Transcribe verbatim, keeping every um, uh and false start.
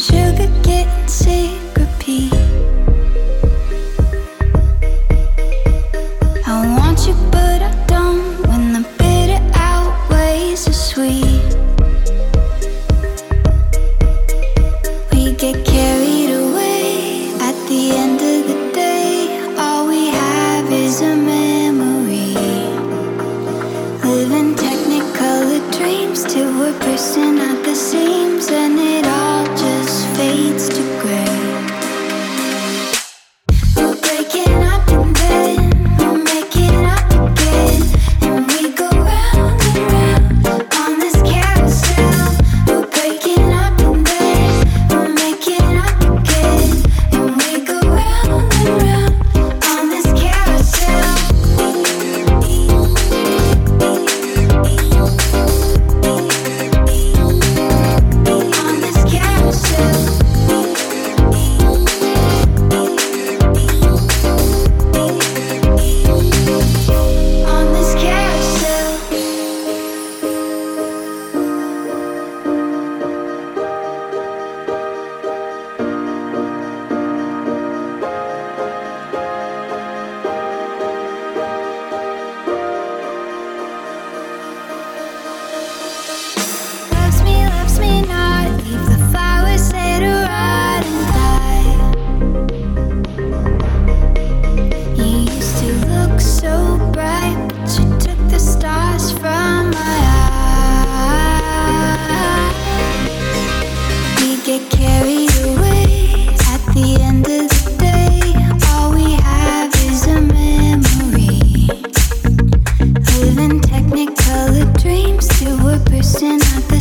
sugar getting sick, repeat. I want you but I don't, when the bitter outweighs the sweet. We get carried away, at the end of the day all we have is a memory. Living technicolor dreams till we're bursting at the seams, and it all just fades to gray. We're breaking up and then we're making up again, and we go round and round on this carousel. We're breaking up and then we're making up again, and we go round and round on this carousel. On this carousel. On this carousel. Loves me, loves me not. Leave the flowers there to rot and die. You used to look so bright, but you took the stars from my eyes. We get carried away, at the end of the day all we have is a memory. Living technicolor dreams till we're bursting at the